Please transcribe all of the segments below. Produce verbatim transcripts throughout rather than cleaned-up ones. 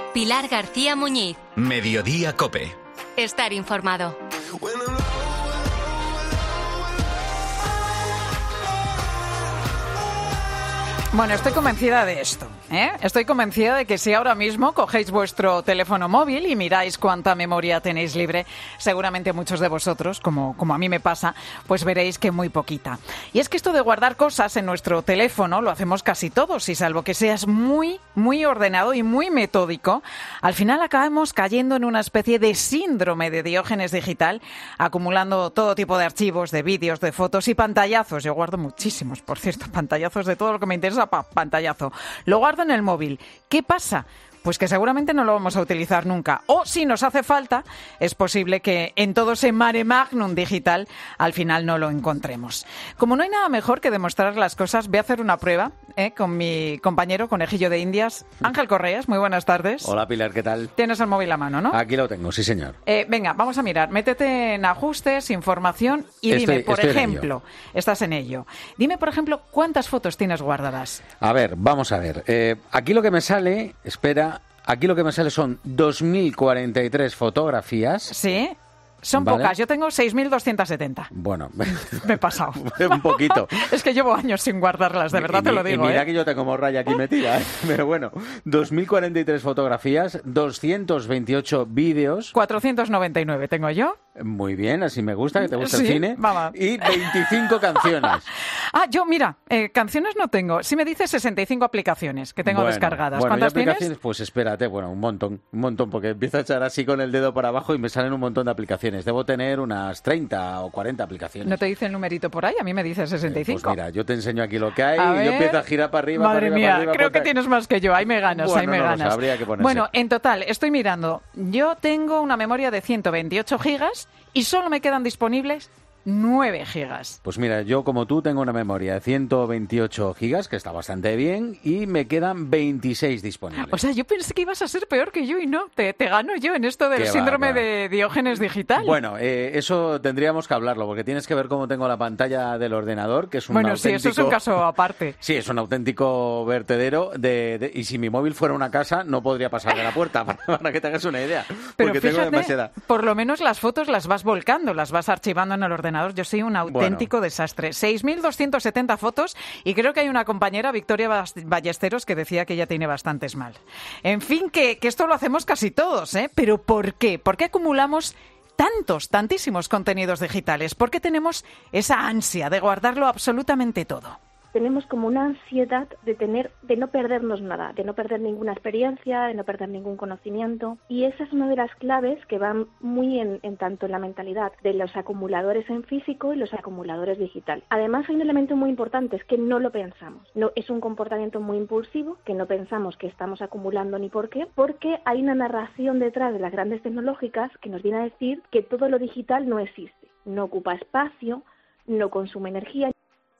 Pilar García Muñiz. Mediodía COPE. Estar informado. Bueno, estoy convencida de esto, ¿eh? Estoy convencida de que si ahora mismo cogéis vuestro teléfono móvil y miráis cuánta memoria tenéis libre, seguramente muchos de vosotros, como, como a mí me pasa, pues veréis que muy poquita. Y es que esto de guardar cosas en nuestro teléfono lo hacemos casi todos, y salvo que seas muy, muy ordenado y muy metódico, al final acabamos cayendo en una especie de síndrome de Diógenes digital, acumulando todo tipo de archivos, de vídeos, de fotos y pantallazos. Yo guardo muchísimos, por cierto, pantallazos de todo lo que me interesa. Pa, pantallazo. Lo guardo en el móvil. ¿Qué pasa? Pues que seguramente no lo vamos a utilizar nunca. O si nos hace falta, es posible que en todo ese mare magnum digital al final no lo encontremos. Como no hay nada mejor que demostrar las cosas, voy a hacer una prueba ¿eh? con mi compañero conejillo de Indias, Ángel Correas. Muy buenas tardes. Hola Pilar, ¿qué tal? Tienes el móvil a mano, ¿no? Aquí lo tengo, sí señor. Eh, venga, vamos a mirar. Métete en ajustes, información y Estoy- dime, por estoy en ejemplo, estás en ello. Dime, por ejemplo, ¿cuántas fotos tienes guardadas? A ver, vamos a ver. Eh, aquí lo que me sale, espera, aquí lo que me sale son dos mil cuarenta y tres fotografías. Sí. Son Vale. pocas, yo tengo seis mil doscientos setenta. Bueno, Me he pasado. un poquito. Es que llevo años sin guardarlas, de verdad Y te mi- lo digo. Y mira ¿eh? que yo tengo morralla aquí metida, ¿eh? Pero bueno, dos mil cuarenta y tres fotografías, doscientos veintiocho vídeos. cuatrocientos noventa y nueve tengo yo. Muy bien, así me gusta, que te gusta Sí, el cine. vamos. Y veinticinco canciones. Ah, yo, mira, eh, canciones no tengo. Sí me dice sesenta y cinco aplicaciones que tengo Bueno, descargadas. Bueno, ¿y ¿Cuántas aplicaciones? tienes? Pues espérate, bueno, un montón, un montón, porque empiezo a echar así con el dedo para abajo y me salen un montón de aplicaciones. Debo tener unas treinta o cuarenta aplicaciones. ¿No te dice el numerito por ahí? A mí me dice sesenta y cinco. Pues mira, yo te enseño aquí lo que hay A y ver. yo empiezo a girar para arriba, Madre para arriba, mía, para arriba. creo ponte- que tienes más que yo. Ahí me ganas, Bueno, ahí me no lo sé, ganas. habría que ponerse. Bueno, en total, estoy mirando. Yo tengo una memoria de ciento veintiocho gigas y solo me quedan disponibles nueve gigas. Pues mira, yo como tú tengo una memoria de ciento veintiocho gigas, que está bastante bien, y me quedan veintiséis disponibles. O sea, yo pensé que ibas a ser peor que yo y no, te, te gano yo en esto del Qué va, síndrome qué va. de Diógenes digital. Bueno, eh, eso tendríamos que hablarlo, porque tienes que ver cómo tengo la pantalla del ordenador, que es un Bueno, auténtico... sí, eso es un caso aparte. Sí, es un auténtico vertedero de, de- y si mi móvil fuera una casa no podría pasar de la puerta, para, para que te hagas una idea, Pero porque fíjate, tengo demasiada. por lo menos las fotos las vas volcando, las vas archivando en el ordenador. Yo soy un auténtico desastre. seis mil doscientas setenta fotos y creo que hay una compañera, Victoria Bas- Ballesteros, que decía que ella tiene bastantes mal. En fin, que, que esto lo hacemos casi todos, ¿eh? ¿Pero por qué? ¿Por qué acumulamos tantos, tantísimos contenidos digitales? ¿Por qué tenemos esa ansia de guardarlo absolutamente todo? Tenemos como una ansiedad de tener, de no perdernos nada, de no perder ninguna experiencia, de no perder ningún conocimiento. Y esa es una de las claves que van muy en, en tanto en la mentalidad de los acumuladores en físico y los acumuladores digital. Además hay un elemento muy importante, es que no lo pensamos. No, es un comportamiento muy impulsivo, que no pensamos que estamos acumulando ni por qué, porque hay una narración detrás de las grandes tecnológicas que nos viene a decir que todo lo digital no existe, no ocupa espacio, no consume energía.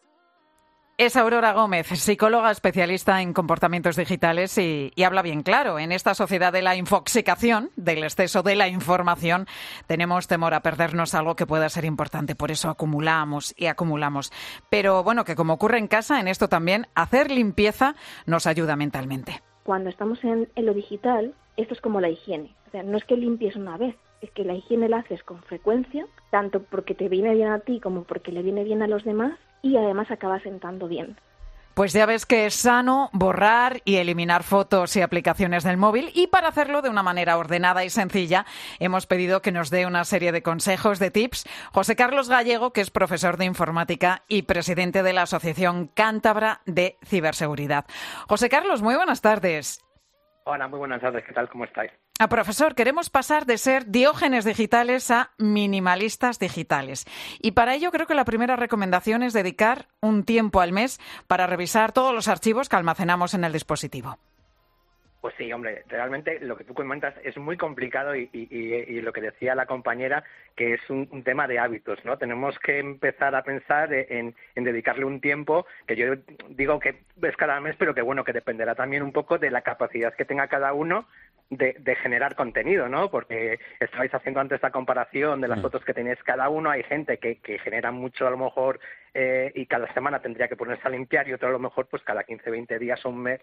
Es Aurora Gómez, psicóloga especialista en comportamientos digitales y, y habla bien claro. En esta sociedad de la infoxicación, del exceso de la información, tenemos temor a perdernos algo que pueda ser importante. Por eso acumulamos y acumulamos. Pero bueno, que como ocurre en casa, en esto también, hacer limpieza nos ayuda mentalmente. Cuando estamos en, en lo digital, esto es como la higiene. O sea, no es que limpies una vez, es que la higiene la haces con frecuencia, tanto porque te viene bien a ti como porque le viene bien a los demás, y además acaba sentando bien. Pues ya ves que es sano borrar y eliminar fotos y aplicaciones del móvil, y para hacerlo de una manera ordenada y sencilla hemos pedido que nos dé una serie de consejos, de tips, José Carlos Gallego, que es profesor de informática y presidente de la Asociación Cántabra de Ciberseguridad. José Carlos, muy buenas tardes. Hola, muy buenas tardes. ¿Qué tal? ¿Cómo estáis? Ah, profesor, queremos pasar de ser diógenes digitales a minimalistas digitales. Y para ello creo que la primera recomendación es dedicar un tiempo al mes para revisar todos los archivos que almacenamos en el dispositivo. Pues sí, hombre, realmente lo que tú comentas es muy complicado y, y, y, y lo que decía la compañera, que es un, un tema de hábitos, ¿no? Tenemos que empezar a pensar en, en dedicarle un tiempo, que yo digo que es cada mes, pero que bueno, que dependerá también un poco de la capacidad que tenga cada uno de, de generar contenido, ¿no? Porque estabais haciendo antes la comparación de las fotos que tenéis cada uno. Hay gente que, que genera mucho a lo mejor eh, y cada semana tendría que ponerse a limpiar, y otro a lo mejor pues cada quince, veinte días o un mes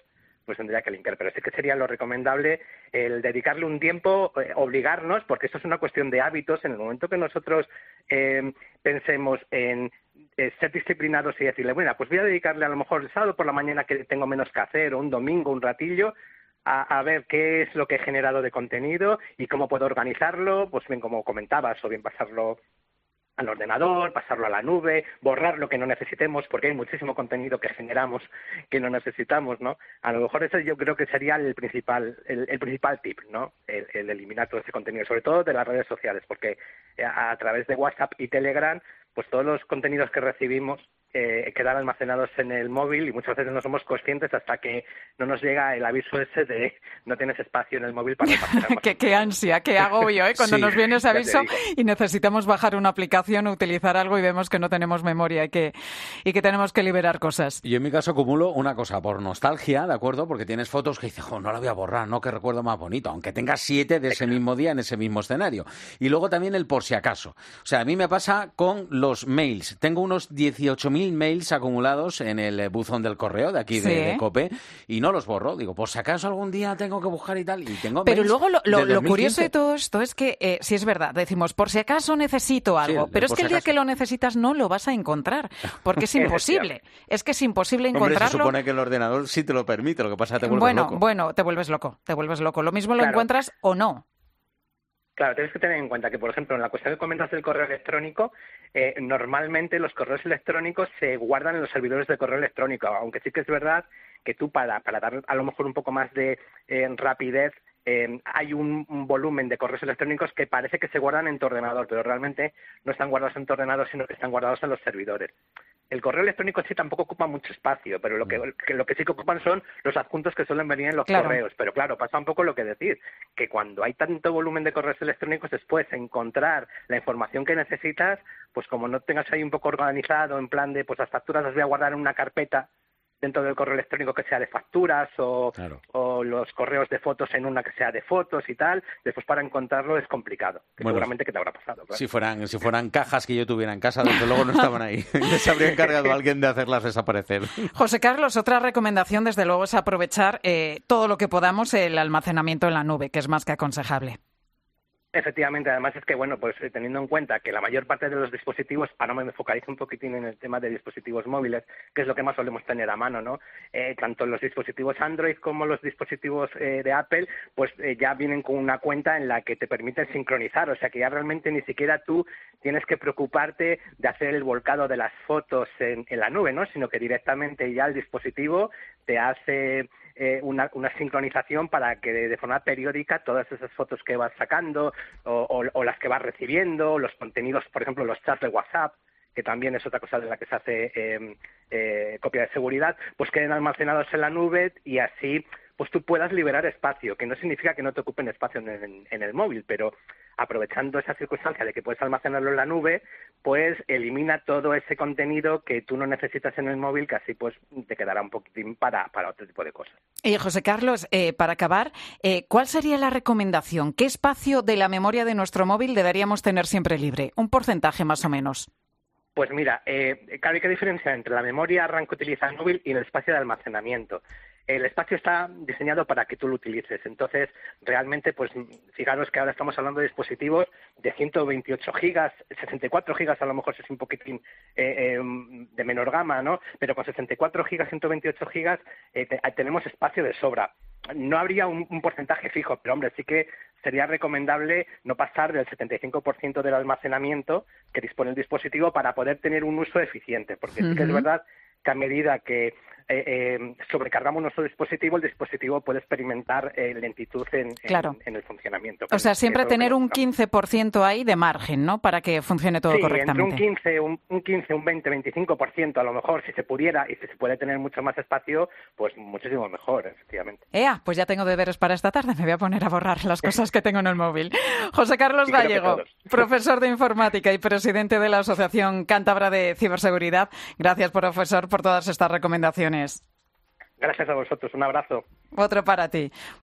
pues tendría que limpiar. Pero sí que sería lo recomendable el dedicarle un tiempo, eh, obligarnos, porque esto es una cuestión de hábitos. En el momento que nosotros eh, pensemos en eh, ser disciplinados y decirle, bueno, pues voy a dedicarle a lo mejor el sábado por la mañana que tengo menos que hacer, o un domingo, un ratillo, a, a ver qué es lo que he generado de contenido y cómo puedo organizarlo, pues bien, como comentabas, o bien pasarlo al ordenador, pasarlo a la nube, borrar lo que no necesitemos, porque hay muchísimo contenido que generamos que no necesitamos, ¿no? A lo mejor ese yo creo que sería el principal el, el principal tip, ¿no? El, el eliminar todo ese contenido, sobre todo de las redes sociales, porque a, a través de WhatsApp y Telegram, pues todos los contenidos que recibimos eh, quedan almacenados en el móvil y muchas veces no somos conscientes hasta que no nos llega el aviso ese de no tienes espacio en el móvil para almacenar. qué, qué ansia, qué agobio, ¿eh? Cuando sí, nos viene ese aviso y necesitamos bajar una aplicación o utilizar algo y vemos que no tenemos memoria y que, y que tenemos que liberar cosas. Yo en mi caso acumulo una cosa por nostalgia, ¿de acuerdo? Porque tienes fotos que dices, jo, no la voy a borrar, no, qué recuerdo más bonito, aunque tengas siete de ese mismo día en ese mismo escenario. Y luego también el por si acaso. O sea, a mí me pasa con los mails. Tengo unos dieciocho mil mails acumulados en el buzón del correo de aquí de, sí. de COPE y no los borro. Digo, por si acaso algún día tengo que buscar y tal. Y tengo pero luego lo, lo, lo curioso de todo esto es que, eh, si es verdad, decimos, por si acaso necesito algo, sí, pero es que el día que lo necesitas no lo vas a encontrar, porque es imposible. Es que es imposible encontrarlo. Hombre, se supone que el ordenador sí te lo permite, lo que pasa es que te vuelves bueno, loco. Bueno, te vuelves loco, te vuelves loco. Lo mismo lo claro. encuentras o no. Claro, tienes que tener en cuenta que, por ejemplo, en la cuestión que comentas del correo electrónico, eh, normalmente los correos electrónicos se guardan en los servidores de correo electrónico, aunque sí que es verdad que tú para, para dar a lo mejor un poco más de eh, rapidez, eh, hay un, un volumen de correos electrónicos que parece que se guardan en tu ordenador, pero realmente no están guardados en tu ordenador, sino que están guardados en los servidores. El correo electrónico sí tampoco ocupa mucho espacio, pero lo que, que lo que sí que ocupan son los adjuntos que suelen venir en los claro. correos. Pero claro, pasa un poco lo que decir, que cuando hay tanto volumen de correos electrónicos, después encontrar la información que necesitas, pues como no tengas ahí un poco organizado, en plan de, pues las facturas las voy a guardar en una carpeta dentro del correo electrónico que sea de facturas o, claro. o los correos de fotos en una que sea de fotos y tal, después para encontrarlo es complicado, que bueno, seguramente que te habrá pasado. Claro. Si fueran si fueran cajas que yo tuviera en casa, desde luego no estaban ahí. Se habría encargado alguien de hacerlas desaparecer. José Carlos, otra recomendación desde luego es aprovechar eh, todo lo que podamos el almacenamiento en la nube, que es más que aconsejable. Efectivamente, además es que, bueno, pues teniendo en cuenta que la mayor parte de los dispositivos, ahora me focalizo un poquitín en el tema de dispositivos móviles, que es lo que más solemos tener a mano, ¿no? Eh, tanto los dispositivos Android como los dispositivos eh, de Apple, pues eh, ya vienen con una cuenta en la que te permiten sincronizar, o sea que ya realmente ni siquiera tú tienes que preocuparte de hacer el volcado de las fotos en, en la nube, ¿no? Sino que directamente ya el dispositivo te hace eh, una, una sincronización para que de, de forma periódica todas esas fotos que vas sacando o, o, o las que vas recibiendo, los contenidos, por ejemplo, los chats de WhatsApp, que también es otra cosa de la que se hace eh, eh, copia de seguridad, pues queden almacenados en la nube y así pues tú puedas liberar espacio, que no significa que no te ocupen espacio en, en, en el móvil, pero aprovechando esa circunstancia de que puedes almacenarlo en la nube, pues elimina todo ese contenido que tú no necesitas en el móvil, que así pues te quedará un poquitín para, para otro tipo de cosas. Y José Carlos, eh, para acabar, eh, ¿cuál sería la recomendación? ¿Qué espacio de la memoria de nuestro móvil deberíamos tener siempre libre? Un porcentaje más o menos. Pues mira, eh, claro, hay que diferenciar entre la memoria RAM que utiliza el móvil y el espacio de almacenamiento. El espacio está diseñado para que tú lo utilices. Entonces, realmente, pues fijaros que ahora estamos hablando de dispositivos de ciento veintiocho gigas, sesenta y cuatro gigas a lo mejor es un poquitín eh, eh, de menor gama, ¿no? Pero con sesenta y cuatro gigas, ciento veintiocho gigas, eh, te, tenemos espacio de sobra. No habría un, un porcentaje fijo, pero hombre, sí que sería recomendable no pasar del setenta y cinco por ciento del almacenamiento que dispone el dispositivo para poder tener un uso eficiente, porque uh-huh. sí que es verdad que a medida que eh, eh, sobrecargamos nuestro dispositivo, el dispositivo puede experimentar eh, lentitud en, claro. en, en el funcionamiento. O sea, siempre tener un quince por ciento ahí de margen, ¿no? Para que funcione todo sí, correctamente. Entre un quince, un, un quince, un veinte, veinticinco por ciento a lo mejor, si se pudiera y si se puede tener mucho más espacio, pues muchísimo mejor, efectivamente. Ea, pues ya tengo deberes para esta tarde, me voy a poner a borrar las cosas que tengo en el móvil. José Carlos Gallego, profesor de informática y presidente de la Asociación Cántabra de Ciberseguridad. Gracias, profesor, por todas estas recomendaciones. Gracias a vosotros, un abrazo. Otro para ti.